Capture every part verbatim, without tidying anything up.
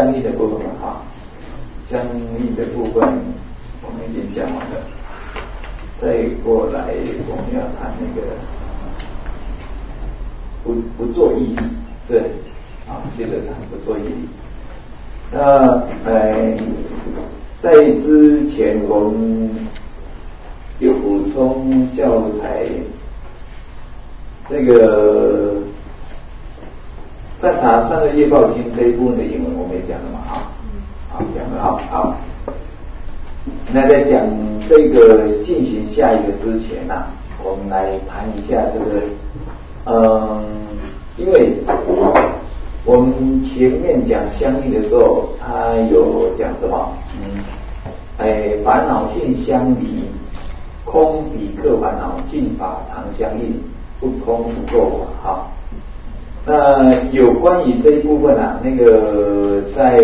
相应的部分嘛，哈，相应的部分我们已经讲完了，再过来我们要谈那个不不做义理，对，啊，接着谈不做义理。那呃，在之前我们有补充教材，这个在查三个业报经这一部分的英文我们也讲了嘛，啊，好讲了，好好。那在讲这个进行下一个之前呐、啊，我们来谈一下这个，嗯，因为我们前面讲相应的时候，他有讲什么？嗯，哎，烦恼性相离，空比克烦恼，尽法常相应，不空不垢法。哈，那有关于这一部分啊，那个在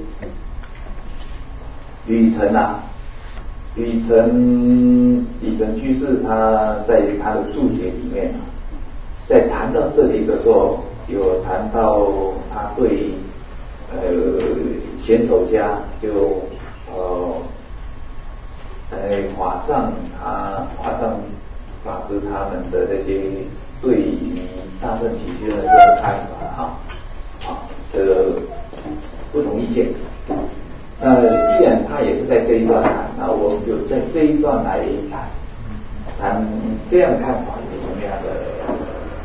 吕澄啊，吕澄吕澄居士他在他的注解里面啊，在谈到这里的时候，有谈到他对呃贤首家就呃呃法藏他法藏法师他们的这些对于大乘起居的这种看法啊啊的不同意见。那既然他也是在这一段谈，那我们就在这一段来谈谈这样的看法是什么样的。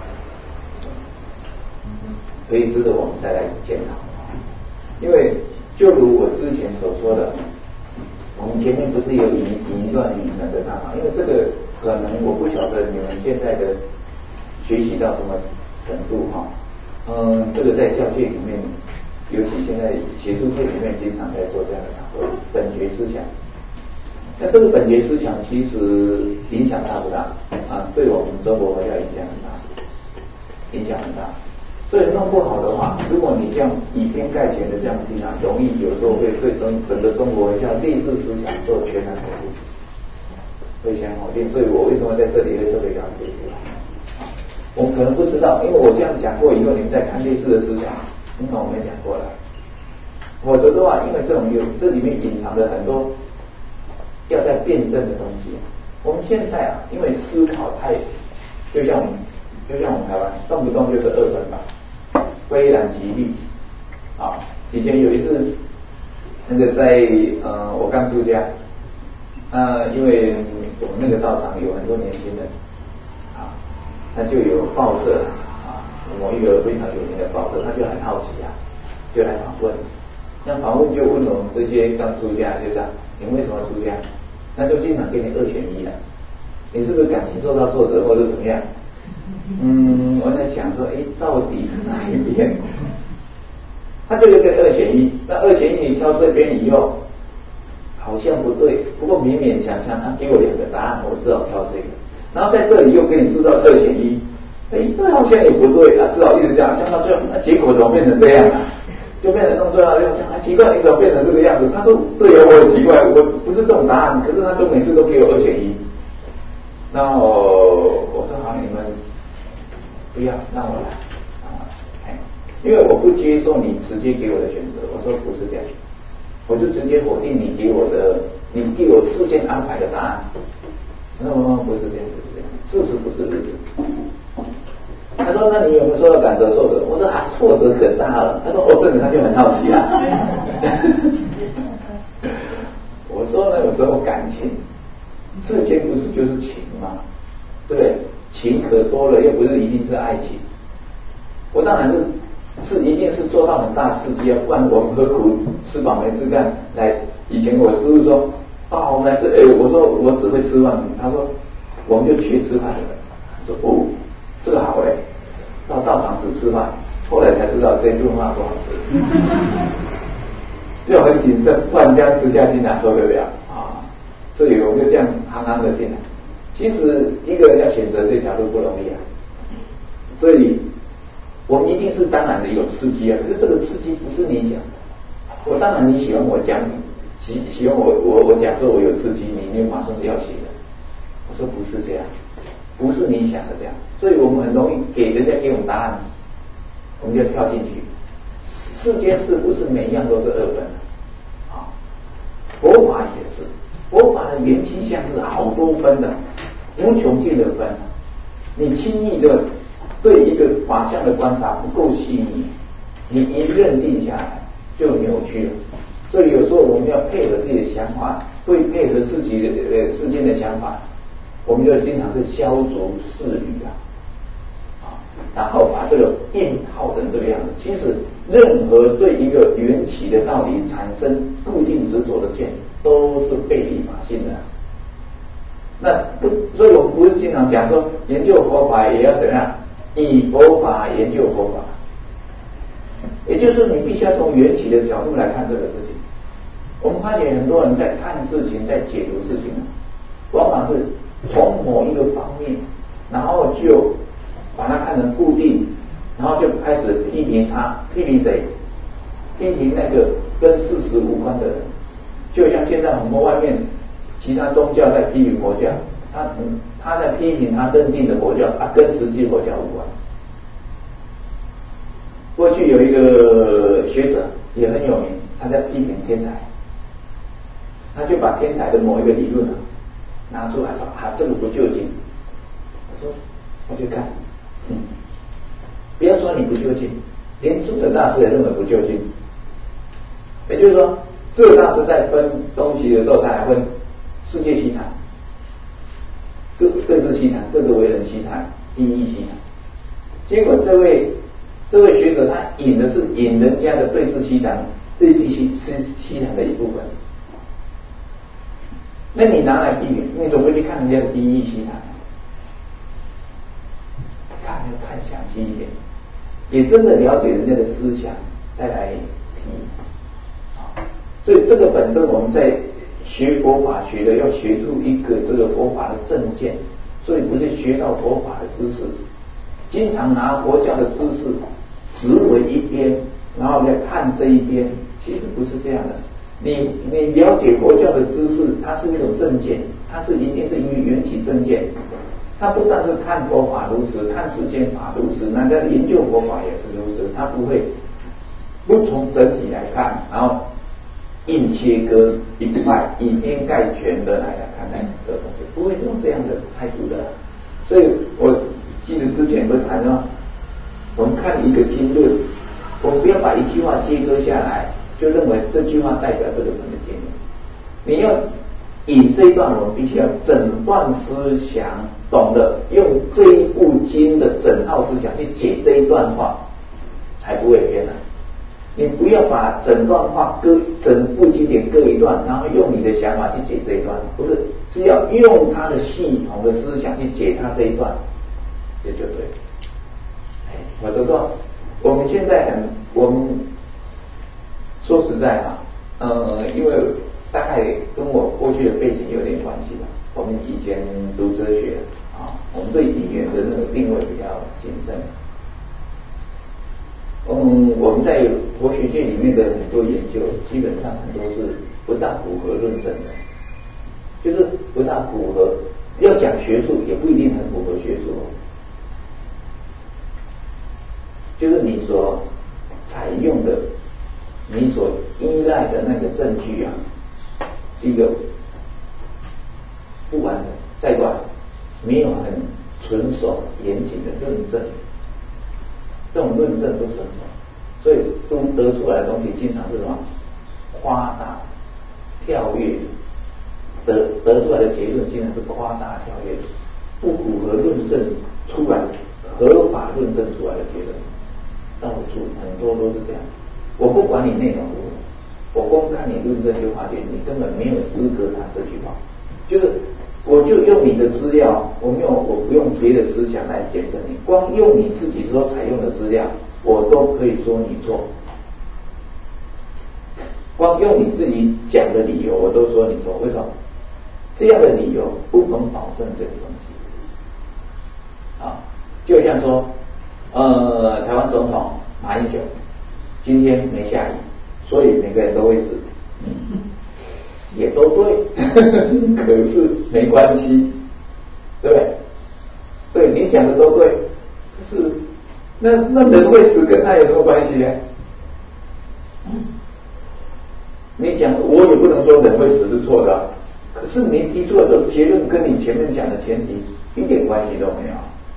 可以值得我们再来检讨，因为就如我之前所说的，我们前面不是有引引一段吕澄的看法，因为这个可能我不晓得你们现在的学习到什么程度哈，嗯，这个在教界里面，尤其现在学术界里面经常在做这样的讨论，本觉思想。那这个本觉思想其实影响大不大啊？对我们中国佛教影响很大，影响很大。所以弄不好的话，如果你这样以偏概全的这样听啊，容易有时候会对整整个中国像类似思想做全然否定，非常否定。所以我为什么在这里会特别讲这些？我们可能不知道，因为我这样讲过以后，你们在看类似的思想，你看我没讲过了。否则的话，因为这种有这里面隐藏着很多要在辩证的东西。我们现在啊，因为思考太，就像我们就像我们台湾，动不动就是二分法。非然即立啊！以前有一次，那个在呃，我刚出家，那、呃、因为我们那个道场有很多年轻人啊，那就有报社啊，某一个非常有名的报社，他就很好奇啊，就来访问。那访问就问我们这些刚出家，就这样，你为什么出家？那就经常给你二选一了，你是不是感情受到挫折，或者怎么样？嗯，我在想说，哎，到底是哪一边？他就有个二选一，那二选一你挑这边以后，好像不对，不过勉勉强强，他给我两个答案，我只好挑这个。然后在这里又给你制造二选一，哎，这好像也不对啊，只好一直这样，讲到最后，那结果怎么变成这样啊？就变成弄最后就讲，啊，奇怪，你怎么变成这个样子？他说，对啊，我很奇怪，我不是这种答案，可是他就每次都给我二选一。然后我说好，你们。不要让我来啊！因为我不接受你直接给我的选择。我说不是这样，我就直接否定你给我的，你给我事先安排的答案。那么不是这样，不是这样，事实不是如此。他说：“那你有没有受到感得挫折？”我说：“啊，挫折可大了。”他说：“哦，这个他就很好奇啊。”我说：“那有时候感情，世间不是就是情吗？对不对？情可多了，又不是一定是爱情。我当然是是一定是做到很大刺激啊，不然我们何苦吃饱没事干来？以前我师父说啊，我们来这，哎，我说我只会吃饭，他说我们就学吃饭的人。说哦，这个好哎，到道场只吃饭，后来才知道这句话不好吃，要很谨慎，不然这样吃下去哪受得了啊？所以我们就这样行行的进来。其实一个人要选择这条路不容易啊，所以我们一定是当然的有刺激啊，可是这个刺激不是你讲的。我当然你喜欢我讲，喜喜欢我我我讲说我有刺激，你你马上就要写的。我说不是这样，不是你想的这样，所以我们很容易给人家给我们答案，我们就跳进去， 世间事不是每一样都是二分的啊，佛法也是，佛法的缘起相是好多分的，无穷尽的分。你轻易的对一个法相的观察不够细腻，你一认定下来就扭曲了。所以有时候我们要配合自己的想法，会配合自己的呃世间的想法，我们就经常是消逐事理啊，啊，然后把这个硬套成这个样子。其实任何对一个缘起的道理产生固定执着的见，都是背离法性的。那不，所以我们不是经常讲说，研究佛法也要怎样，以佛法研究佛法。也就是你必须要从缘起的角度来看这个事情。我们发现很多人在看事情，在解读事情，往往是从某一个方面，然后就把它看成固定，然后就开始批评他，批评谁？批评那个跟事实无关的人。就像现在我们外面其他宗教在批评佛教，他嗯他在批评他认定的佛教，啊跟实际佛教无关。过去有一个学者也很有名，他在批评天台，他就把天台的某一个理论啊拿出来说啊，这个不究竟。我说我去看，嗯，不要说你不究竟，连智者大师也认为不究竟。也就是说，智者大师在分东西的时候，他还分世界西谈，各各自西谈，各个为人西谈，第一西谈。结果这位。这位学者他引的是引人家的对治西谈，对治西西西谈的一部分。那你拿来批评，你总会去看人家的第一西谈，看要看详细一点，也真的了解人家的思想，再来提。所以这个本身我们在学佛法学的要学出一个这个佛法的正见，所以不是学到佛法的知识，经常拿佛教的知识只为一边，然后再看这一边，其实不是这样的。你你了解佛教的知识，它是一种正见，它是一定是因为缘起正见。它不但是看佛法如此，看世间法如此，那在研究佛法也是如此。它不会不从整体来看，然后硬切割一块，以偏概全的来来看待这个东西，不会用这样的态度的。所以我记得之前不是谈到，我们看一个经论，我们不要把一句话切割下来，就认为这句话代表这个人的经论。你要引这一段，我们必须要整段思想，懂得用这一部经的整套思想去解这一段话，才不会偏了。你不要把整段话割，整部经典割一段，然后用你的想法去解这一段，不是，是要用他的系统的思想去解他这一段，这就对。我知道，我们现在很，我们说实在啊，呃，因为大概跟我过去的背景有点关系吧。我们以前读哲学啊，我们对语言的那个定位比较谨慎。嗯，我们在佛学界里面的很多研究，基本上很多是不大符合论证的，就是不大符合。要讲学术，也不一定很符合学术。就是你所采用的，你所依赖的那个证据啊，一个不完整，再过来没有很纯熟严谨的论证，这种论证不纯熟，所以都得出来的东西经常是什么夸大、跳跃，得得出来的结论经常是夸大、跳跃，不符合论证出来、合法论证出来的结论。到处很多都是这样，我不管你内容如何，我光看你论证就发现你根本没有资格谈这句话。就是我就用你的资料，我没有，我不用别的思想来检证你，光用你自己所采用的资料，我都可以说你错。光用你自己讲的理由，我都说你错。为什么？这样的理由不能保证这个东西。啊，就像说。呃，台湾总统马英九今天没下雨，所以每个人都会死，也都对，可是没关系，对不对？对你讲的都对，可是那那人会死跟他有什么关系呢？ 你讲我也不能说人会死是错的、啊，可是你提出来的结论跟你前面讲的前提一点关系都没有，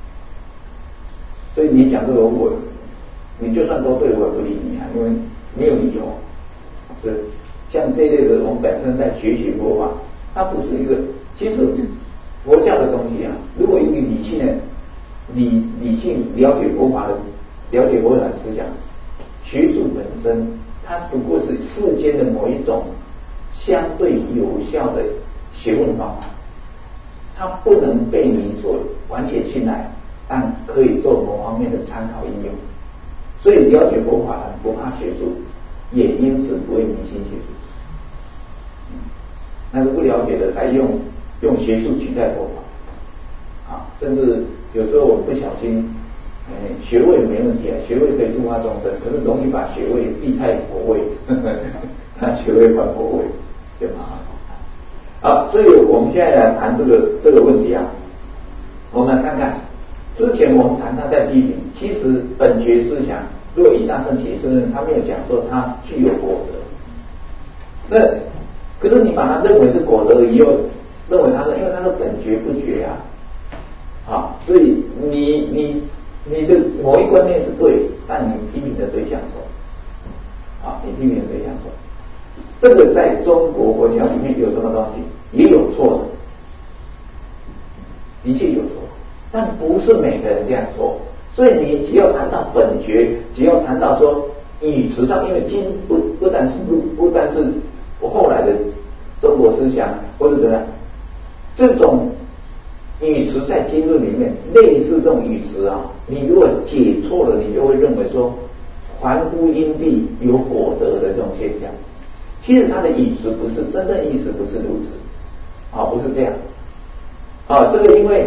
所以你讲这个我，你就算都对我也不理你啊，因为没有理由。是像这一类的，我们本身在学习佛法，它不是一个，其实佛教的东西啊，如果一个理性的理理性了解佛法的了解佛法的思想，学术本身它不过是世间的某一种相对有效的学问方法，它不能被你所完全信赖，但可以做某方面的参考应用。所以了解佛法不怕学术，也因此不会迷信学术。嗯，那个不了解的才用用学术取代佛法，啊，甚至有时候我们不小心，嗯，学位没问题啊，学位可以度化众生，可是容易把学位避太佛位，拿学位换佛位，就麻烦。好，所以我们现在来谈这个这个问题啊，我们来看看，之前我们谈他在批评，其实本觉思想，如果以大乘解释，他没有讲说他具有果德，那可是你把它认为是果德以后，认为他是因为他是本觉不觉啊，好，所以你你你的某一观念是对，但你批评的对象错，啊，你批评的对象错。这个在中国佛教里面有什么东西？也有错的，的确有错，但不是每个人这样做。所以你只要谈到本觉，只要谈到说语词上，因为经不不但是不不但是后来的中国思想或者怎么样，这种语词在经论里面，类似这种语词啊，你如果解错了，你就会认为说凡夫因地有果德的这种现象。其实它的意思不是真正意思不是如此，啊，不是这样，啊，这个因为，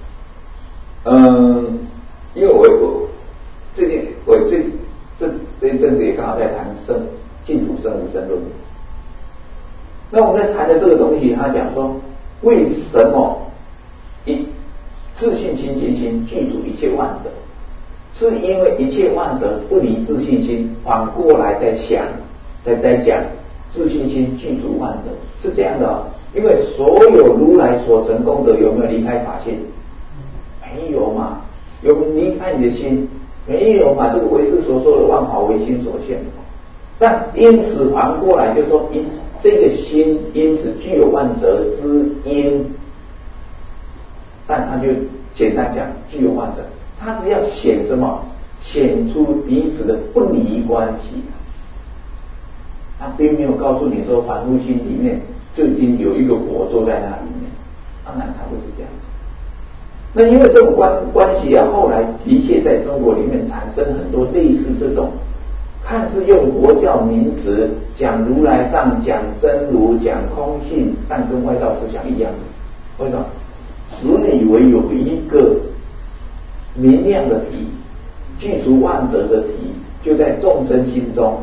嗯，因为我我最近我最这这一阵子也刚好在谈生净土生无生论，那我们在谈的这个东西，他讲说为什么一自信心结心具足一切万德，是因为一切万德不离自信心，反过来在想，在在讲。自信心具足万德是这样的、哦，因为所有如来所成功德有没有离开法性？没有嘛，有离开你的心？没有嘛，这个唯识所说的万法唯心所现。但因此反过来就是说，因这个心因此具有万德之因，但他就简单讲具有万德，他是要显什么？显出彼此的不离关系。他并没有告诉你说凡夫心里面就已经有一个果坐在那里面，当然他不是这样子。那因为这种关关系啊，后来的确在中国里面产生很多类似这种，看似用佛教名词讲如来藏、讲真如、讲空性，但跟外道思想一样。为什么？只以为有一个明亮的体，具足万德的体，就在众生心中。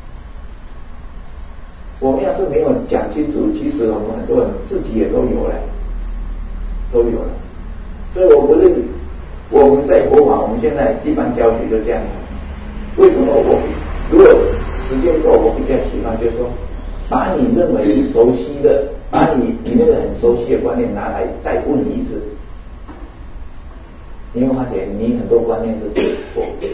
我们要是没有讲清楚，其实我们很多人自己也都有了，都有了。所以我不是我们在佛法，我们现在一般教学就这样。为什么我如果时间够，我比较喜欢就是说，把你认为你熟悉的，把你你那个很熟悉的观念拿来再问你一次，你会发现你很多观念是错的，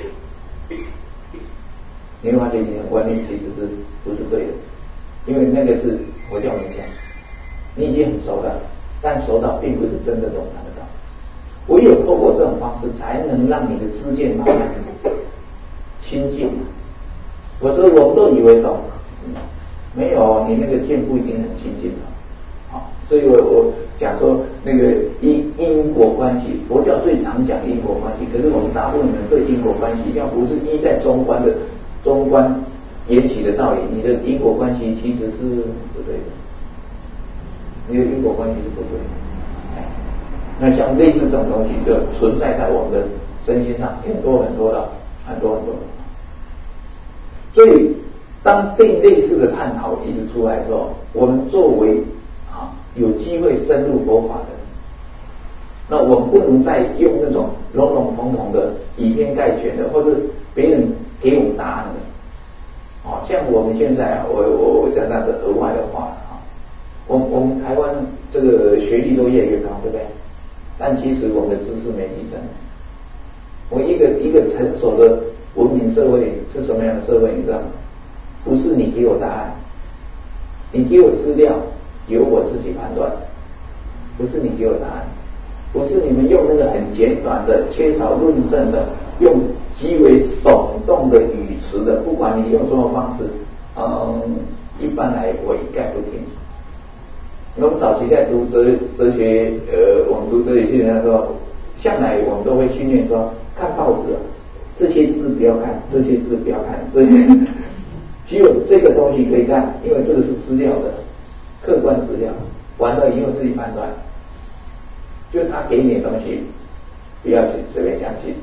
你会发现你的观念其实是不是对的。因为那个是佛教名讲，你已经很熟了，但熟到并不是真的懂看得到。唯有透过这种方式，才能让你的知见慢慢亲近。否则我们都以为懂，没有，你那个见不一定很亲近的。好，所以我我讲说那个因因果关系，佛教最常讲因果关系，可是我们大部分人对因果关系，要不是依在中观的中观。缘起的道理，你的因果关系其实是不对的，你的因果关系是不对的。哎，那像类似这种东西，就存在在我们的身心上很多很多的，很多很多的。所以，当这类似的探讨一直出来的时候，我们作为啊有机会深入佛法的，那我们不能再用那种笼笼统统的以偏概全的，或者别人给我们答案的。哦，像我们现在啊，我我我讲那个额外的话啊，我我们台湾这个学历都越来越高，对不对？但其实我们的知识没提升。我一个一个成熟的文明社会是什么样的社会？你知道吗？不是你给我答案，你给我资料，由我自己判断。不是你给我答案，不是你们用那个很简短的、缺少论证的，用极为耸动的语词的，不管你用什么方式，嗯，一般来我一概不听。我们早期在读哲哲学，呃，我们读哲学系的时候，向来我们都会训练说，看报纸，这些字不要看，这些字不要看，这些只有这个东西可以看，因为这个是资料的客观资料，完了以后自己判断。就是他给你的东西，不要去随便相信，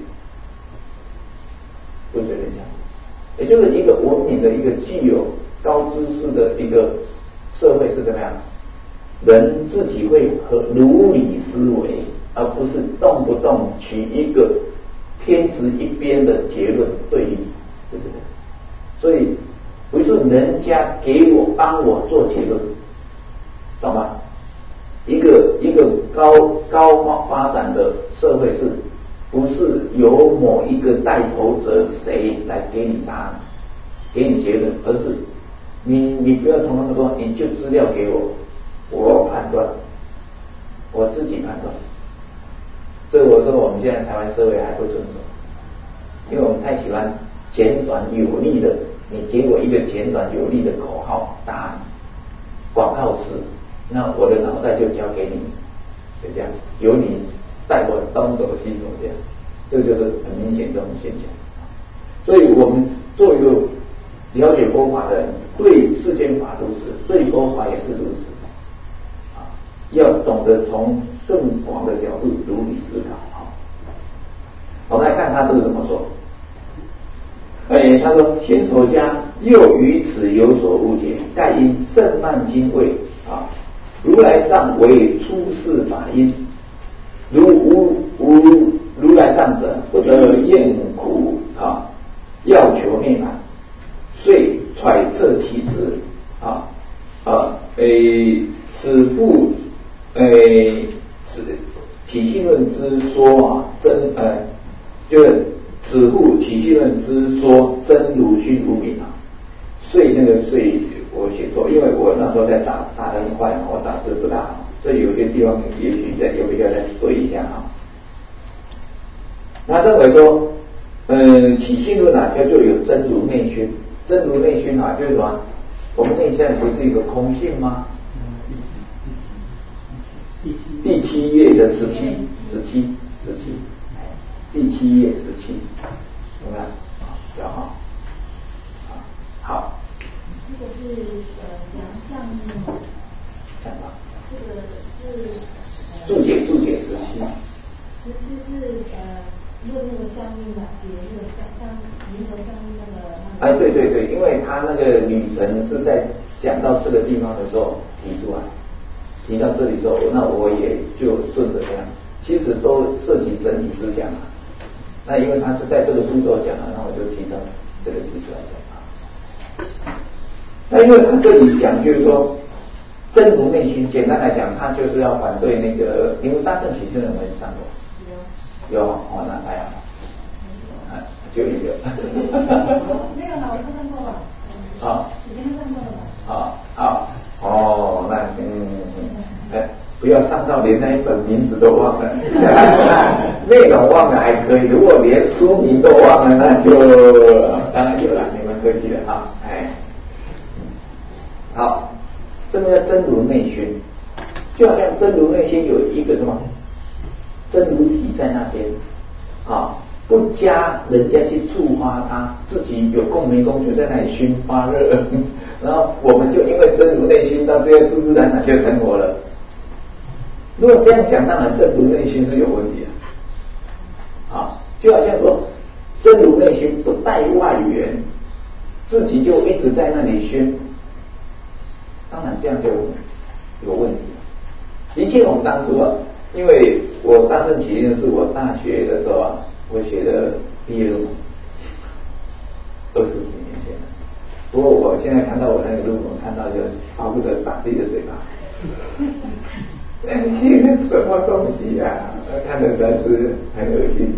不随便相信。也就是一个文明的一个具有高知识的一个社会是怎么样？人自己会和如理思维，而不是动不动取一个偏执一边的结论对立，不是的。所以不是人家给我帮我做结论，懂吗？一个一个高高发展的社会是不是由某一个带头者谁来给你答案，给你结论，而是你你不要从那么多，你就资料给我，我判断，我自己判断。所以我说我们现在台湾社会还不遵守，因为我们太喜欢简短有力的，你给我一个简短有力的口号答案，广告词。那我的脑袋就交给你，就这样，由你带我东走西走，这样，这个就是很明显这种现象。所以我们做一个了解佛法的人，对世间法如此，对佛法也是如此啊，要懂得从更广的角度如理思考啊。我们来看他这个怎么说。哎，他说：“新手家又于此有所误解，盖因圣曼经谓啊。”如来藏为出世法因，如无无如来藏者，不得厌苦啊，要求涅槃，遂揣测其职啊啊诶，此复诶此起信论之说啊，真呃就是此复起信论之说真如虚无明啊，遂那个遂。我写错，因为我那时候在打打得很快，我打字不大好，所以有些地方也许在有必要再对一下啊。他认为说，嗯，起信论啊，叫做有真如内熏，真如内熏啊，就是什么？我们内在不是一个空性吗？第七页的十七，十七，十七，第七页十七，有没有？比较好，好。 这个是呃梁相应吗？ 看吧。 这个是注解注解十七。 十七是呃论那个相应的，比如那个相相银河相应那个那个。 哎，对对对，因为他那个旅程是在讲到这个地方的时候提出来，提到这里之后，那我也就顺着这样，其实都涉及整体思想啊。那因为他是在这个步骤讲的，那我就提到这个提出来讲啊。那因为他这里讲就是说真如内心，简单来讲，他就是要反对那个，因为大乘起信有没有上过？有。有哦，那还好，啊，就一个。 没有啦，我看过了。 啊。 已经看过了。 啊，好，哦，那嗯，哎，不要上到连那一本名字都忘了，内容忘了还可以，如果连书名都忘了，那就当然有了，你们客气了啊，哎。好，什么叫真如内熏？就好像真如内心有一个什么真如体在那边啊，不加人家去触发它，自己有共没共就在那里熏发热，然后我们就因为真如内心到最后自自然然就成活了。如果这样讲，当然真如内心是有问题的啊，就好像说真如内心不带外缘，自己就一直在那里熏。当然这样就有问题了。的确，我们当初啊，因为我大乘起信是我大学的时候啊，我写的毕业论文，二十几年前了。 不过我现在看到我那个论文，看到就巴不得打自己的嘴巴。那些什么东西呀、啊？看着实在是很恶心。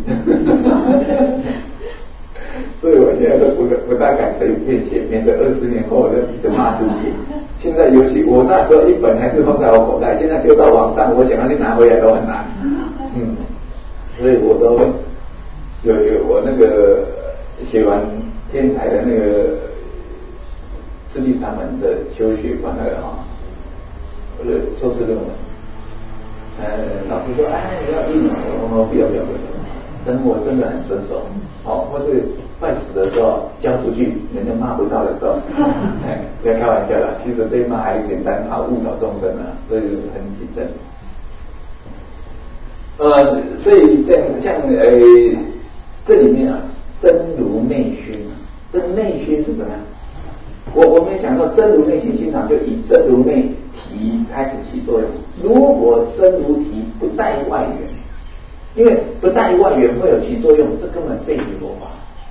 所以我现在都不不大敢随便写，免得二十年后我就一直骂自己。现在尤其我那时候一本还是放在我口袋，现在丢到网上，我想要去拿回来都很难。嗯，所以我都有有我那个写完天台的那个四谛禅门的修学关那个哈，我的硕士论文，呃，老师说哎你要印了，我不要不要不要，等我真的很遵守，哦，或是快死的时候交出去，人家骂不到的时候，哎，不要开玩笑了，其实被骂还简单，怕误导众生啊，所以很谨慎。呃，所以这样像呃这里面啊，真如内熏，这内熏是怎么样？我我们也讲到真如内熏，经常就以真如内体开始起作用。如果真如体不带外缘，因为不带外缘会有起作用，这根本背离佛法。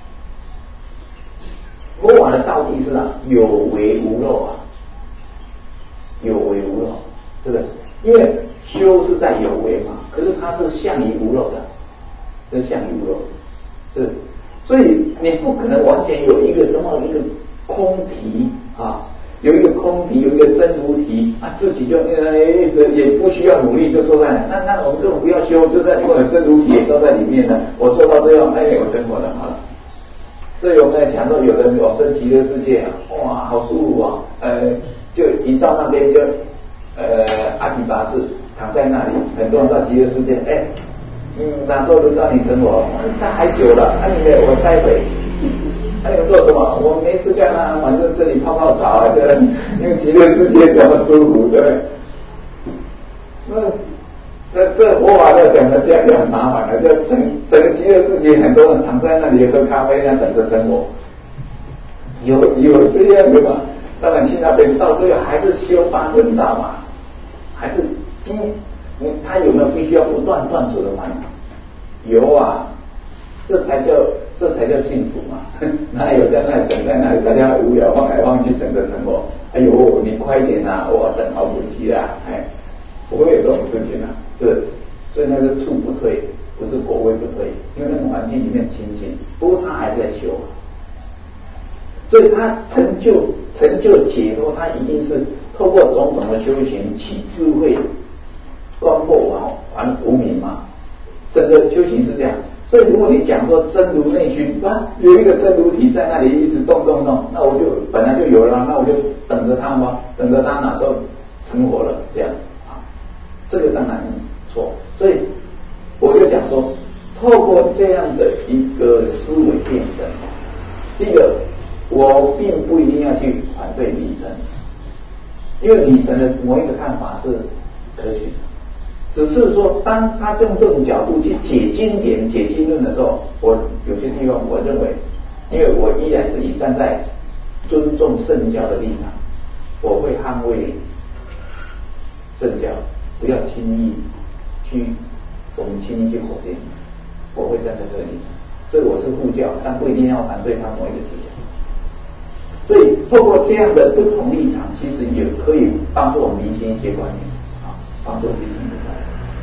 佛法的道理是啊，有为无漏啊，有为无漏，对不对？因为修是在有为嘛，可是它是相于无漏的，这是相于无漏，是，所以你不可能完全有一个什么一个空体啊，有一个空体，有一个真如体啊，自己就呃也不需要努力就坐在那，那那我们根本不要修，就在因为真如体也都在里面呢，我做到这样，哎，我成佛了，好了。所以我们在想说，有的往生极乐世界啊，哇，好舒服啊，呃，就一到那边就呃阿底跋致躺在那里，很多人到极乐世界，哎，嗯，哪时候轮到你成佛？他还久了，那、啊、你呢？我待会。那你们做什么？我没事干啊，反正这里泡泡澡啊，对，因为极乐世界这么舒服，对不对？那这这佛法在讲的这样就很麻烦了，就整整个极乐世界很多人躺在那里喝咖啡，那等着生活，有有这样的嘛？当然去那边到最后还是修八正道嘛，还是基，他有没有必须要不断断除的烦恼？有啊，这才叫。这才叫净土嘛！哪有在那里等在那里，大家无聊望来望去等着成佛？哎呦，你快一点啊！我等好不及啦！哎，不会有这种事情啊！是，所以那个处不退，不是果位不退，因为那个环境里面清净。不过他还在修，所以他成就成就解脱，他一定是透过种种的修行起智慧，观破往还无明嘛。整个修行是这样。所以如果你讲说真如内熏，啊，有一个真如体在那里一直动动动，那我就本来就有了，那我就等着他嘛，等着他哪时候成佛了，这样啊，这个当然错。所以我就讲说，透过这样的一个思维辩证，第一个，我并不一定要去反对理成，因为理成的某一个看法是可取的。只是说，当他用这种角度去解经典、解经论的时候，我有些地方我认为，因为我依然是以站在尊重圣教的立场，我会捍卫圣教，不要轻易去我们轻易去否定，我会站在这个立场。所以我是护教，但不一定要反对他某一个思想。所以透过这样的不同立场，其实也可以帮助我们理清一些观念啊，帮助理清一些观念。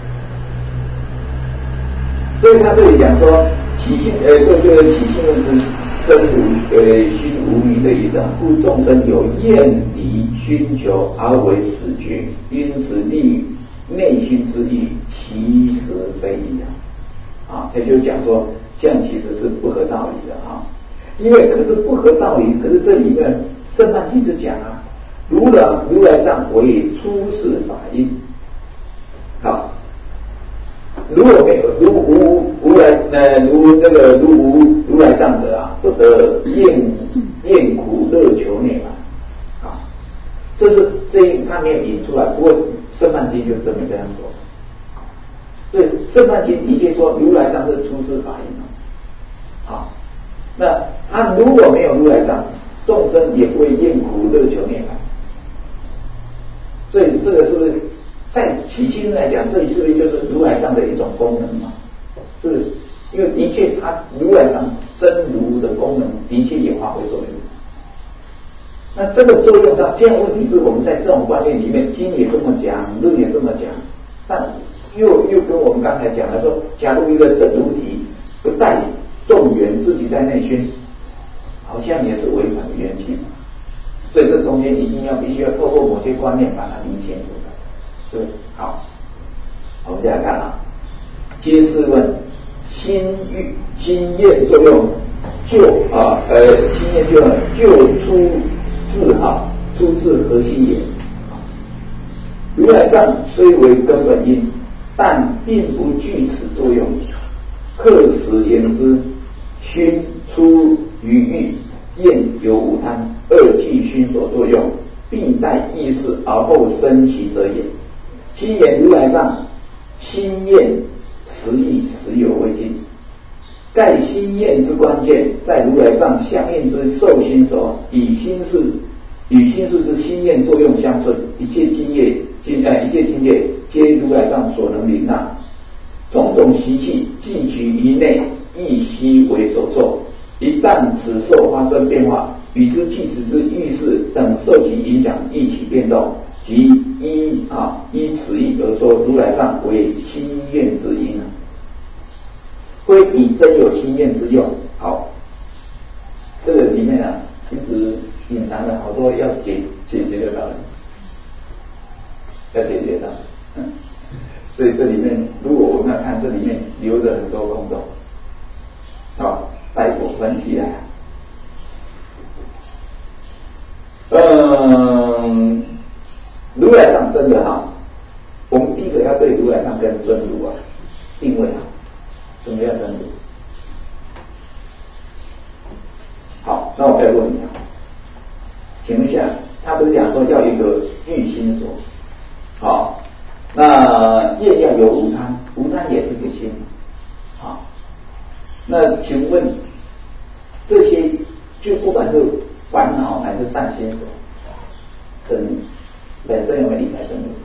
所以他这里讲说，起心呃，这就是起心论之真如呃心无明的一种，故众生有厌离熏求而为始觉，因此立内心之意，其实非一啊。啊，他就讲说，这样其实是不合道理的啊。因为可是不合道理，可是这里面圣范济是讲啊，如来如来藏为出世法因。好。如果没有如无如来呃如那个如无如来藏者啊，不得厌厌苦乐求涅槃啊，这是这他没有引出来，不过圣范经就这么这样说。所以圣范经的确说如来藏是出世法因啊，那他如果没有如来藏，众生也不会厌苦乐求涅槃。所以这个是不是？在起心来讲，这里是不是就是如来藏的一种功能嘛？是不是？因为的确，它如来藏真如的功能的确也发挥作用。 那这个作用上，这样问题是我们在这种观念里面，经也这么讲，论也这么讲，但又又跟我们刚才讲的说，假如一个真如体不带动缘自己在内心，好像也是违反缘起嘛。所以这中间一定要必须要透过某些观念把它理清楚的。对，好，我们再来看啊，揭示问心欲心业作用就啊呃心业作用就出自哈出自核心也。如来藏虽为根本因，但并不具此作用。客实言之，熏出于欲，厌有无贪，二俱熏所作用，必待意识而后生起者也。今言如来藏心厌实义实有为尽，盖心厌之关键，在如来藏相应之受心所，以心事与心事之心厌作用相顺，一切经业经呃一切经业皆如来藏所能领纳，种种习气尽取于内，一息为所作。一旦此受发生变化，与之具此之欲识等受其影响，一起变动，即依啊依此意而说如来藏为心愿之因啊，非彼真有心愿之用。好，这个里面啊，其实隐藏了好多要解解决的道理，要解决的。嗯，所以这里面，如果我们要看这里面留着很多空洞，好。带我分析来，嗯，如来藏真的哈，我们第一个要对如来藏跟真如啊定位好，什么叫真如？好，那我再问你啊，请问一下，他不是讲说要一个欲心所，好，那业要有无贪，无贪也是个心，好。那请问这些就不管是烦恼还是善心所，真本身有没有离开真如？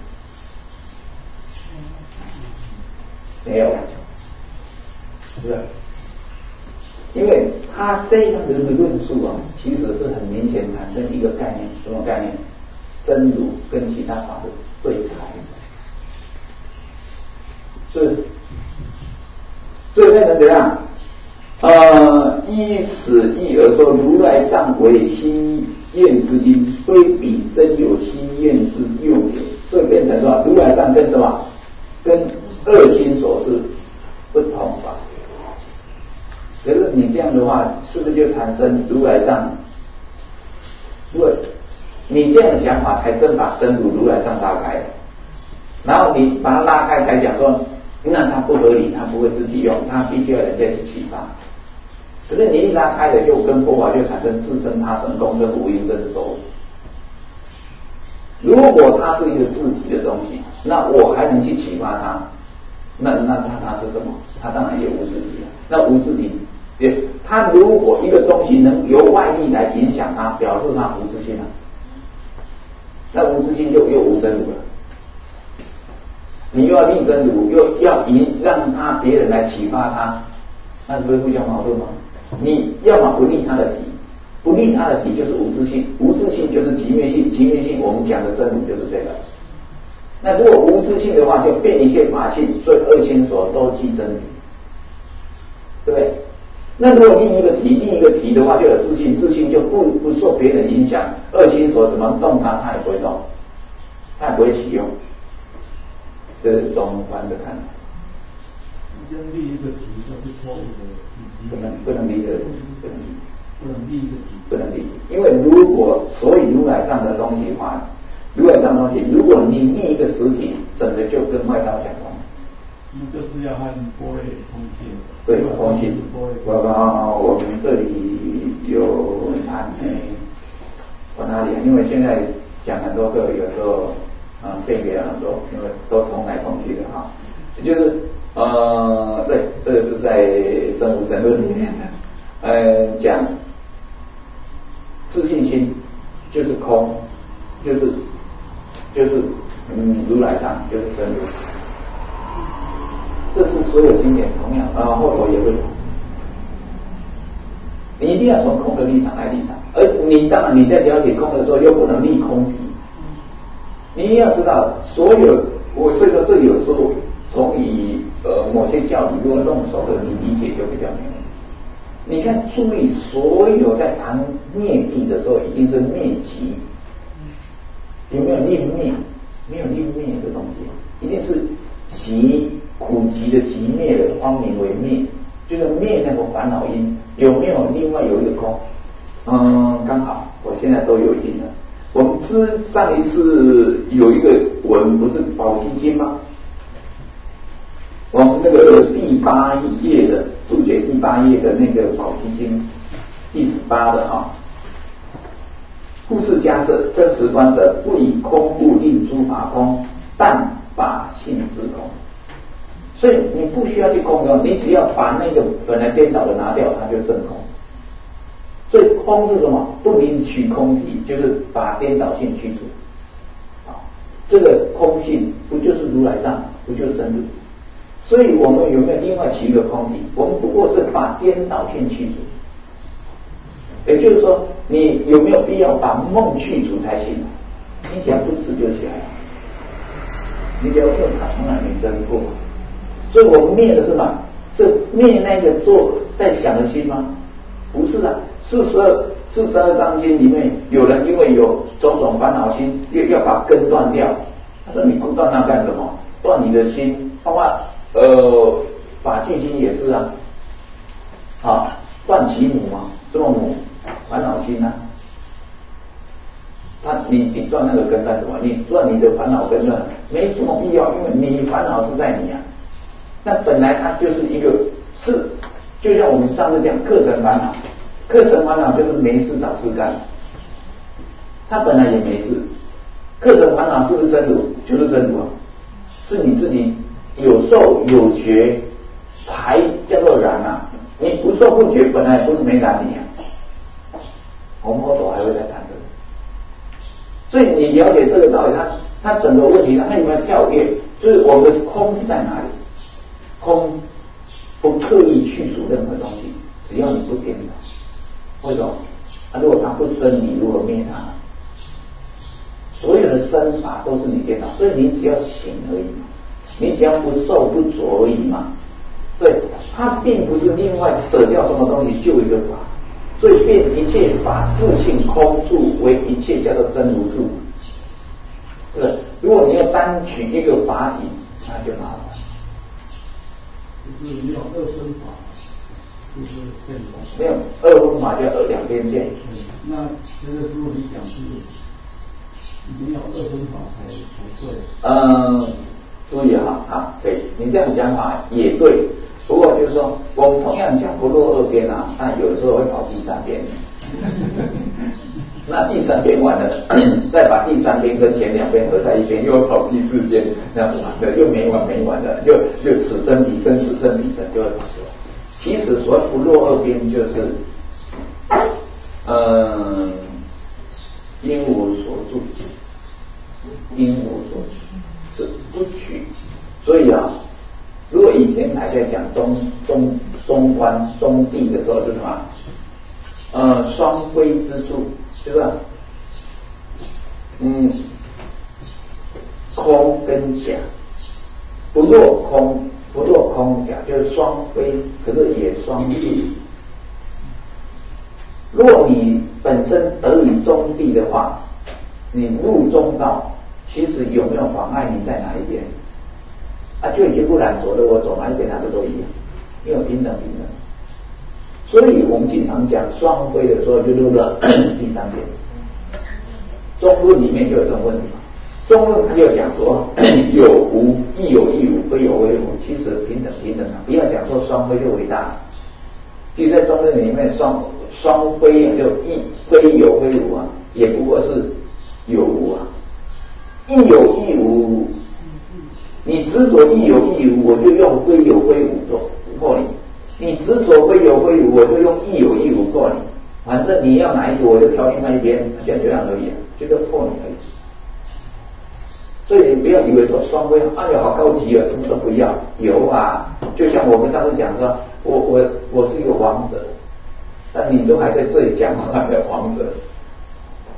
没有，是不是？因为他这样的一个论述啊，其实是很明显产生一个概念，什么概念？真如跟其他法的对裁，是，所以变成怎样？呃，依此意而说，如来藏为心愿之因，非彼真有心愿之用也。所以变成说，如来藏跟什么？跟二心所是不同法。可是你这样的话，是不是就产生如来藏？如果你这样的想法，才真把真如如来藏拉开，然后你把它拉开，才讲说，那它不合理，它不会自己用，它必须要人家去启发。可是你一拉开了，就跟佛法就产生自身、他生、共生、无因生的走。如果它是一个自体的东西，那我还能去启发它，那那它它是什么？它当然也无自体了。那无自体，也它如果一个东西能由外力来影响它，表示它无自性了，那无自性就又无真如了。你又要立真如，又要引让他别人来启发他，那是不是互相矛盾吗？你要么不立他的体，不立他的体就是无自性，无自性就是极灭性，极灭性我们讲的真如就是这个。那如果无自性的话，就变一切法性，所以二心所都即真如，对不对？那如果另一个体，另一个体的话，就有自性，自性就不不受别人影响，二心所怎么动它，它也不会动，它也不会起用。这是中观的看法。 这样立一个题就是错误的， 不能不能立的，不能立， 不能立一个题， 不能立。因为如果所以如来藏的东西的话，如来藏的东西，如果你立一个实体，整个就跟外道相同。 那就是要和波类通信。 对，通信。我我我们这里有谈诶，我哪里啊？因为现在讲很多课，有时候。啊，辨别很多，因为都同来同去的哈，也就是呃，对，这个是在生物神论里面的，呃，讲自信心就是空，就是就是嗯，如来藏就是真如，这是所有经典同样啊，后头也会有，你一定要从空的立场来立场，而你当然你在了解空的时候，又不能立空体。你要知道，所有我所以说，这有时候从以呃某些教理如果弄熟了，你理解就比较明。你看，注意，所有在谈灭地的时候，一定是灭极。有没有另灭？没有另灭的东西，一定是极苦集的极灭的光明为灭，就是灭那个烦恼因。有没有另外有一个空？嗯，刚好我现在都有印了。我们之上一次有一个文不是宝积经吗？我们那个第八页的注解第八页的那个宝积经第十八的啊。故事假设真实观者不以空故令诸法空，但法性之空。所以你不需要去空用，你只要把那个本来颠倒的拿掉，它就正空。所以空是什么？不领取空体，就是把颠倒性去除。啊，这个空性不就是如来藏，不就是真如？所以我们有没有另外起一个空体？我们不过是把颠倒性去除。也就是说，你有没有必要把梦去除才行？你只要不知就起来了。你只要因为它从来没真过，所以我们灭的是什么？是灭那个做在想的心吗？不是啊，四十二四十二章经里面有人因为有种种烦恼心，要要把根断掉。他说你不断它干什么？断你的心，包括呃法界心也是啊，啊断其母嘛，这么母。烦恼心啊，他你你断那个根干什么？你断你的烦恼根呢？没什么必要，因为你烦恼是在你啊。那本来它就是一个是，就像我们上次讲课程烦恼，课程烦恼就是没事找事干，他本来也没事。课程烦恼是不是真如？就是真如啊，是你自己有受有觉才叫做染啊。你不受不觉，本来不是没染你啊。我们后头还会再谈这个，所以你了解这个道理，它它整个问题它有没有跳跃？就是我们的空是在哪里？空不刻意去除任何东西，只要你不颠倒。为什么？啊，如果它不生，你如何灭它？所有的生法都是你颠倒，所以你只要醒而已嘛，你只要不受不着而已嘛。对，它并不是另外舍掉什么东西就一个法。所以变一切法自性空住为一切叫做真如住，是不是？如果你要单取一个法体，那就麻烦。 就是没有二分法，就是变空。 没有二分法叫二两边见。 那其实如果你讲是，没有二分法才才对。 嗯，注意哈啊，对你这样讲法也对。不过就是说，我们同样讲不落二边啊，那有时候会跑第三边。那第三边完了，再把第三边跟前两边合在一边，又跑第四边，那样完了又没完没完的，就就此生彼生，此生彼生就会跑出来。其实所谓不落二边，就是嗯，因无所住，因无所取，是不取。所以啊。如果以前还在讲中中中观中地的时候是什么？呃，双归之处，就是、啊、嗯，空跟假，不落空，不落空假，就是双归，可是也双地。若你本身得以中地的话，你入中道，其实有没有妨碍你在哪一边？啊，就已经不染着了，我走哪一边它都一样，因为平等平等。所以我们经常讲双非的时候，就入了第三边。中论里面就有这种问题嘛。中论他就讲说有无亦有亦无，非有非无，其实平等平等啊，不要讲说双非就伟大。其实在中论里面，双双非啊，就亦非有非无啊，也不过是有无啊，亦有亦无。你执着亦有亦无，我就用非有非无做破你；你执着非有非无，我就用亦有亦无破你。反正你要哪一个，我就挑另外一边，就这样而已，就是破你而已。所以你不要以为说双非，哎呀好高级啊，什么都不要。有啊，就像我们上次讲说，我我我是一个王者，但你都还在这里讲话的王者，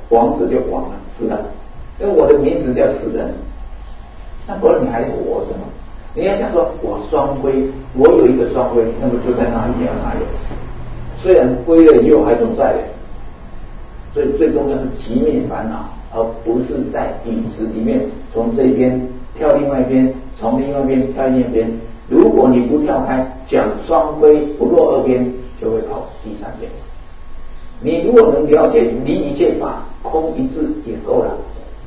王子就亡了，是的，因为我的名字叫死人，那不然你还活着吗？你要讲说我双归，我有一个双归，那么就在哪里也哪有，虽然归了以后还总在的，所以最重要是极灭烦恼，而不是在语词里面从这边跳另外一边，从另外一边跳另外一边。如果你不跳开，讲双归不落二边，就会跑第三边。你如果能了解离一切法，空一字也够了，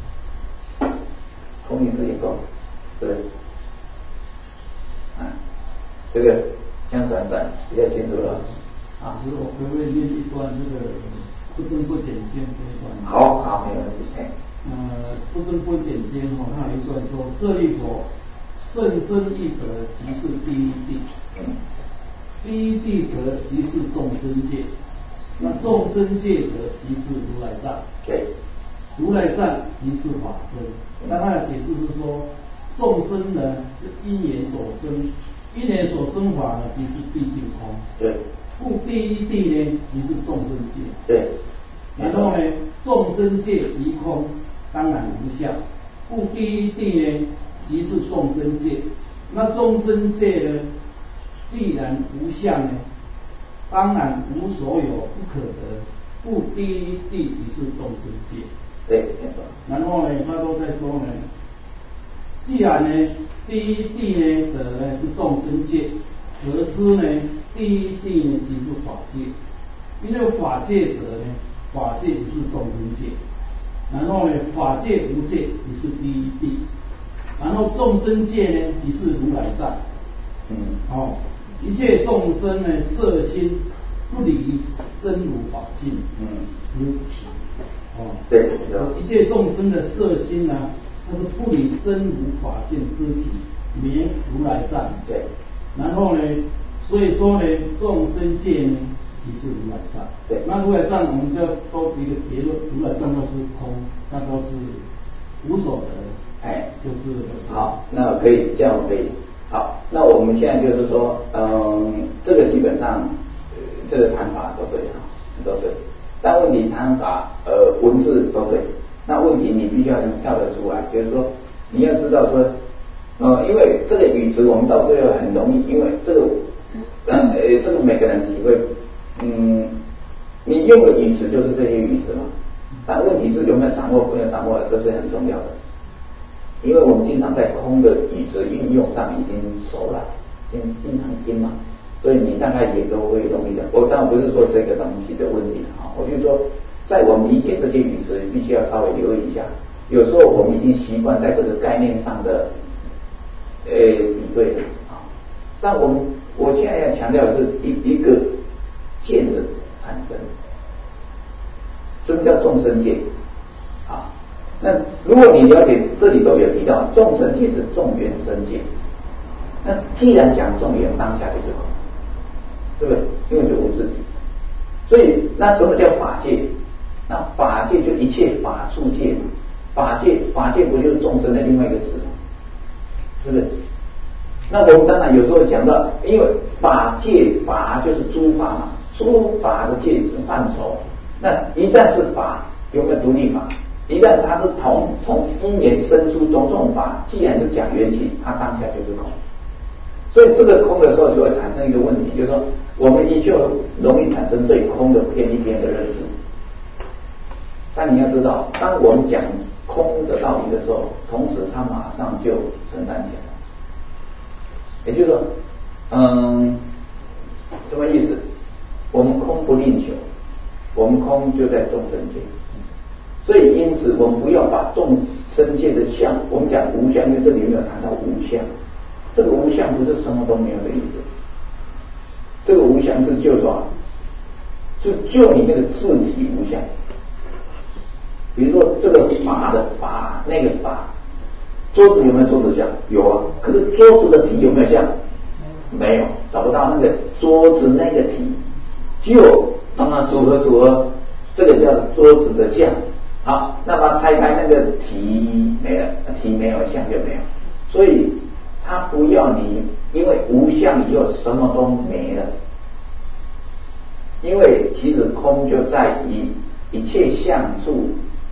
空一字也够，对不对？啊，这个相转转比较清楚了啊。 其实我可不可以念一段这个不增不减见这一段？ 好好，没有问题。 呃，不增不减间哈，它有一段说：舍利弗，甚深义者，即是第一地。 嗯。 第一地者，即是众生界。那众生界者，即是如来藏。 对。 如来藏即是法身。那他的解释是说，众生呢是因缘所生，因缘所生法呢，即是毕竟空。 对。 故第一地呢，即是众生界。 对。 然后呢，众生界即空，当然无相。故第一地呢，即是众生界。那众生界呢，既然无相呢，当然无所有不可得。故第一地即是众生界。 对，没错。 然后呢，他都在说呢，既然呢，第一地呢者呢是众生界，则知呢，第一地呢即是法界。因为法界者呢，法界即是众生界。然后呢，法界无界即是第一地。然后众生界呢，即是如来藏。 嗯。 哦，一切众生呢，色心不离真如法性嗯之体。哦， 对， 一切众生的色心呢、啊，它是不离真如法性之体，名如来藏。 对。 然后呢，所以说呢，众生界呢，即是如来藏。 对。 那如来藏，我们就都一个结论，如来藏都是空，那都是无所得。 哎， 就是好，那可以这样可以。好，那我们现在就是说，嗯，这个基本上，呃，这个谈法都对哈，都对。但问题谈法，呃，文字都对。那问题你必须要能跳得出来，就是说，你要知道说，呃，因为这个语词我们到最后很容易，因为这个，呃，这个每个人体会，嗯，你用的语词就是这些语词嘛。但问题是有没有掌握，不有掌握，这是很重要的。因为我们经常在空的语词运用上已经熟了，经经常听嘛，所以你大概也都会容易的。我当然不是说这个东西的问题啊，我就是说，在我们理解这些语词，必须要稍微留意一下。有时候我们已经习惯在这个概念上的，呃，比对的啊。但我们我现在要强调的是一一个见的产生。什么叫众生界？啊？那如果你了解，这里都有提到，众生界是众缘生界。那既然讲众缘，当下就是空，对不对？因为就无自己。所以那什么叫法界？那法界就一切法处界，法界法界不就是众生的另外一个词吗？是不是？那我们当然有时候讲到，因为法界法就是诸法嘛，诸法的界是范畴。那一旦是法，有没有独立法？一旦它是同从因缘生出种种法，既然是讲缘起，它当下就是空。所以这个空的时候就会产生一个问题，就是说我们依旧容易产生对空的偏一边的认识。但你要知道，当我们讲空的道理的时候，同时它马上就承担起来。也就是说，嗯，什么意思？我们空不吝求，我们空就在众生界。所以因此我们不要把众生界的相，我们讲无相，因为这里没有谈到无相，这个无相不是什么都没有的意思，这个无相是就说，就就你那个自体无相。比如说这个法的法，那个法，桌子有没有桌子相？有啊，可是桌子的体有没有相？没有，找不到那个桌子那个体，只有当然组合组合，这个叫桌子的相。好，那么拆开那个体没了，体没有，相就没有。所以他不要你，因为无相以后什么都没了。因为其实空就在于一切相处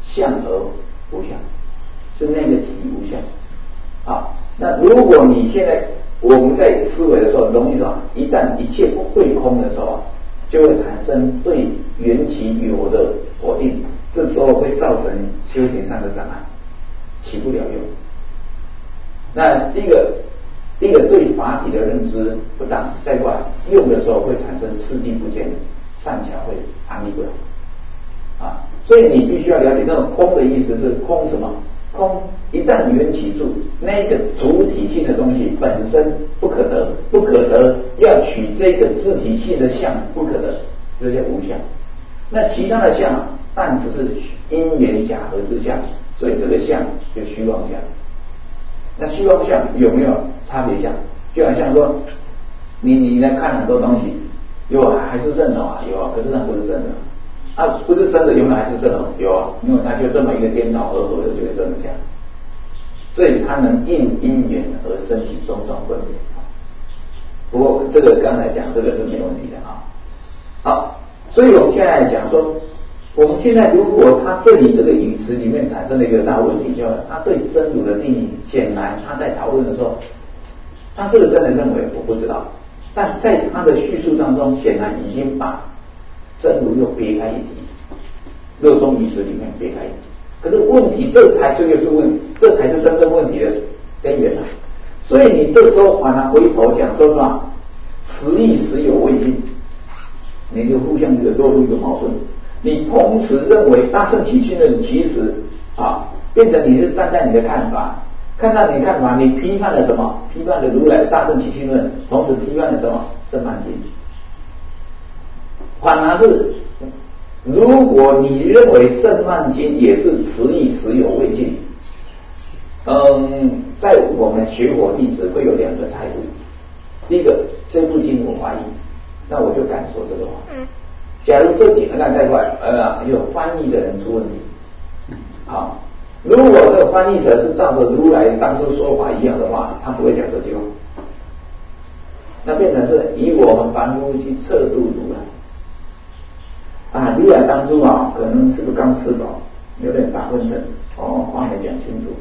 相而无相，是那个体无相。啊，那如果你现在我们在思维的时候，容易说，一旦一切会空的时候啊，就会产生对缘起有的否定，这时候会造成修行上的障碍，起不了用。那第一个，第一个对法体的认知不当，再过来用的时候会产生次第不见，善巧会安立不了。啊，所以你必须要了解，那种空的意思是空什么？空一旦缘起住，那个主体性的东西本身不可得，不可得要取这个自体性的相不可得，这叫无相。那其他的相但只是因缘假合之相，所以这个相就虚妄相。那虚妄相有没有差别相？就好像说，你你来看很多东西，有啊还是真的啊，有啊，可是那不是真的。啊，不是真的，永远还是真的有啊，因为它就这么一个颠倒而合的这个真相，所以它能应因缘而生起种种分别。不过这个刚才讲这个是没问题的啊。好，所以我们现在讲说，我们现在如果他这里这个语词里面产生了一个大问题，就是他对真如的定义，显然他在讨论的时候，他是不是真的认为我不知道，但在他的叙述当中，显然已经把真如又别开一题，六宗语词里面别开一题。可是问题，这才这就是问，这才是真正问题的根源啊！所以你这时候反而回头讲说什么，实义实有未尽，你就互相这个落入一个矛盾。你同时认为大圣起信论其实啊，变成你是站在你的看法，看到你的看法，你批判了什么？批判了如来的大圣起信论，同时批判了什么？圣曼经。反而是，如果你认为圣曼经也是实义实有未尽，嗯，在我们学佛弟子会有两个态度。第一个，这部经我怀疑，那我就敢说这个话。假如这几个那再过来，呃，有翻译的人出问题，好，如果这个翻译者是照着如来当初说法一样的话，他不会讲这句话，那变成是以我们凡夫去测度如来。啊，如来当初啊，可能是不是刚吃饱，有点打昏沉，哦，话没讲清楚，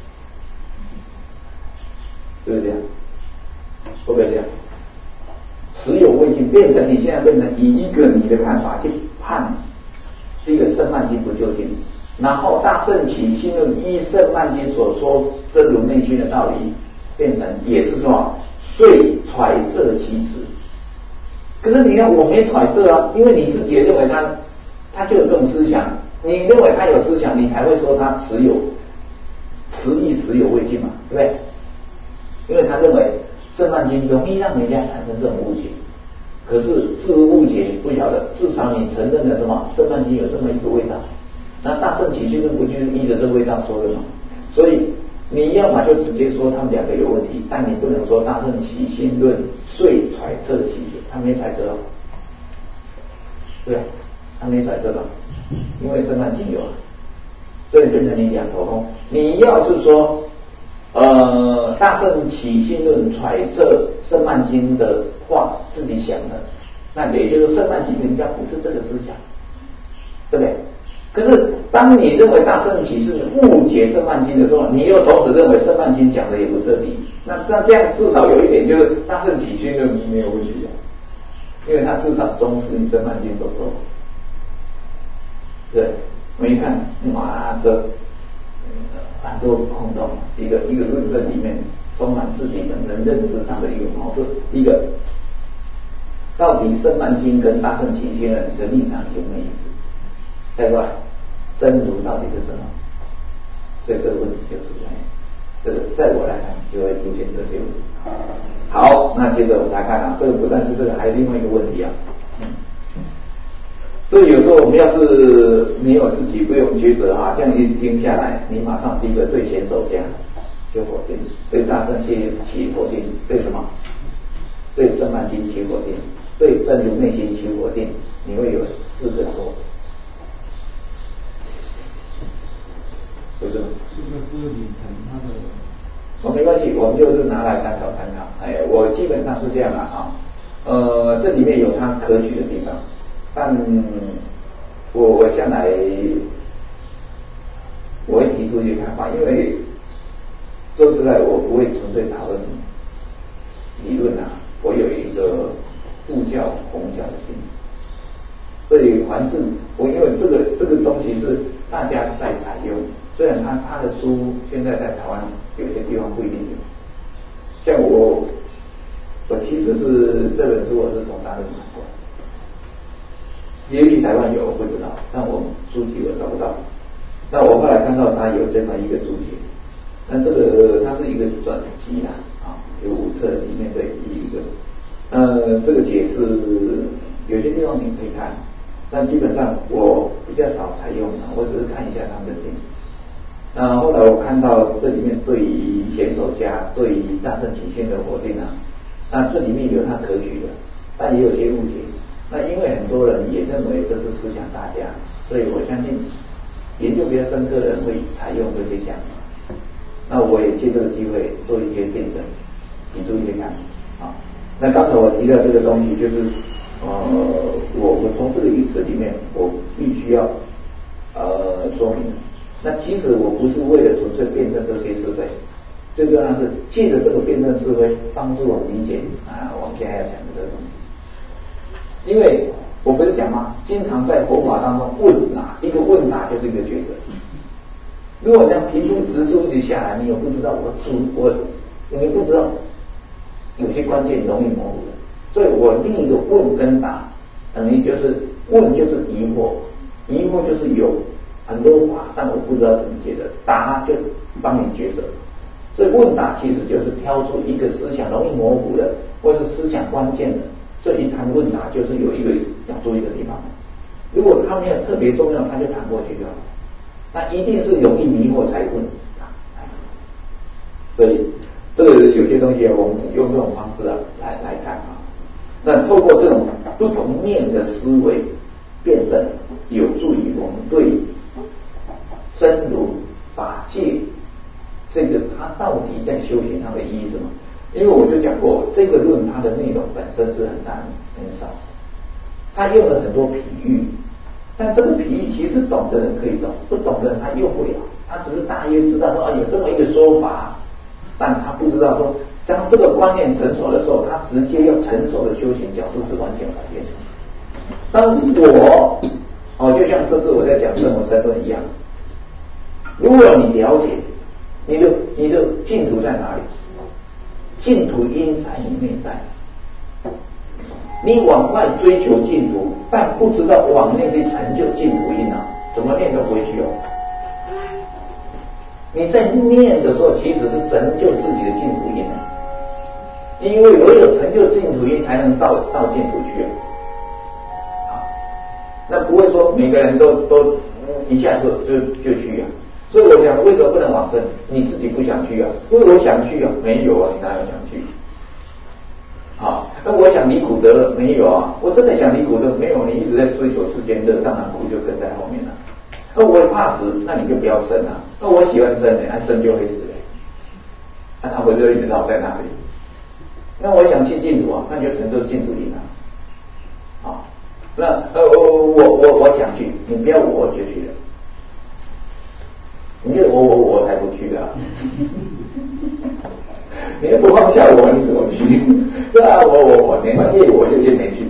是不是这样？会不会这样？实有未尽，变成你现在变成以一个你的看法去判这个圣曼经不究竟，然后大圣起信论依圣曼经所说真如内心的道理，变成也是说遂揣测其词。可是你看，我没揣测啊，因为你自己也认为他，他就有这种思想，你认为他有思想，你才会说他持有，持义实有未尽嘛，对不对？因为他认为圣曼经容易让人家产生这种误解，可是自误解不晓得，至少你承认了什么？圣曼经有这么一个味道，那大圣起信论不就是依着这个味道说的吗？所以你要么就直接说他们两个有问题，但你不能说大圣起信论遂揣测其词，他没揣测到，对，他没揣测到，因为圣曼经有啊，所以变成你两头空。你要是说，呃，大圣起信论揣测圣曼经的话，自己想的，那也就是圣曼经人家不是这个思想，对不对？可是当你认为大圣起是误解圣曼经的时候，你又同时认为圣曼经讲的也不彻底，那那这样至少有一点就是大圣起信论没有问题啊，因为他至少忠实于圣曼经所说。对，我一看，哇，这、嗯、很多空洞，一个一个论证里面充满自己本人认知上的一个矛盾。一个，到底圣曼经跟大圣起信论的立场有没有一致？再过来，真如到底是什么？所以这个问题就出现，这个在我来看就会出现这些问题。好，那接着我们来看啊，这个不但是这个，还有另外一个问题啊。嗯，所以有时候我们要是没有自己不用抉择啊，这样一听下来，你马上第一个对显手家就否定，对大圣起起否定，对什么？对圣曼经起否定，对真如内心起否定，你会有四个错。是不是？ 这个是理成他的。 哦，没关系，我们就是拿来参考参考。哎，我基本上是这样的啊，呃，这里面有它可取的地方，但我我向来自己的看法，因为说实在，我不会纯粹讨论理论啊，我有一个护教弘教的心，所以凡是我因为这个这个东西是大家在采用，虽然他他的书现在在台湾有些地方不一定有，像我我其实是这本书我是从大陆买过来。也许台湾有我不知道，但我书籍我找不到。那我后来看到他有这么一个注解，那这个它是一个转集啦，啊，有五册里面的一个，呃，这个解释有些地方你可以看，但基本上我比较少采用的，我只是看一下他们的经。那后来我看到这里面对于显手家对于大乘起信的否定啊，那这里面有它可取的，但也有些误解。那因为很多人也认为这是思想大家，所以我相信研究比较深刻的人会采用这些想法。那我也借这个机会做一些辩证，提出一些看法啊。那刚才我提到这个东西，就是呃，我我从这个语词里面，我必须要呃说明。那其实我不是为了纯粹辩证这些是非，最重要是借着这个辩证是非，帮助我理解啊我们现在要讲的这个东西。因为我不是讲吗？经常在佛法当中问答，一个问答就是一个抉择。如果这样平铺直述一直下来，你又不知道我出我，你不知道有些关键容易模糊的，所以我另一个问跟答，等于就是问就是疑惑，疑惑就是有很多法，但我不知道怎么解的，答就帮你抉择。所以问答其实就是挑出一个思想容易模糊的，或是思想关键的。这一谈问答就是有一个要注意的地方，如果他没有特别重要，他就谈过去就好。那一定是容易迷惑才问啊。所以这个有些东西我们用这种方式啊来来看啊。那透过这种不同面的思维辩证，有助于我们对深入法界这个它到底在修行它的意义是什么？因为我就讲过，这个论它的内容本身是很难很少，他用了很多比喻，但这个比喻其实懂的人可以懂，不懂的人他用不了，他只是大约知道说啊有这么一个说法，但他不知道说当这个观念成熟的时候，他直接要成熟的修行角度是完全改变的。当我哦，就像这次我在讲圣我身份一样，如果你了解你的你的净土在哪里？净土因在你内在，你往外追求净土，但不知道往内去成就净土因啊，怎么念都不会去哦。你在念的时候，其实是成就自己的净土因啊，因为唯有成就净土因，才能到到净土去啊。那不会说每个人都都一下就就就去啊。所以我讲为什么不能往生？你自己不想去啊？因为我想去啊，没有啊，你哪有想去？啊，那我想离苦得乐，没有啊，我真的想离苦得乐，没有，你一直在追求世间乐，当然苦就跟在后面了。那我怕死，那你就不要生啊。那我喜欢生呢，那生就会死嘞，那他会就一直绕在那里。那我想去净土啊，那就成就净土因啊。啊，那呃我我我我想去，你不要我就去了。你就我我我才不去的、啊，你又不放下我，你怎么去？对啊，我我我没关系，我就先没去。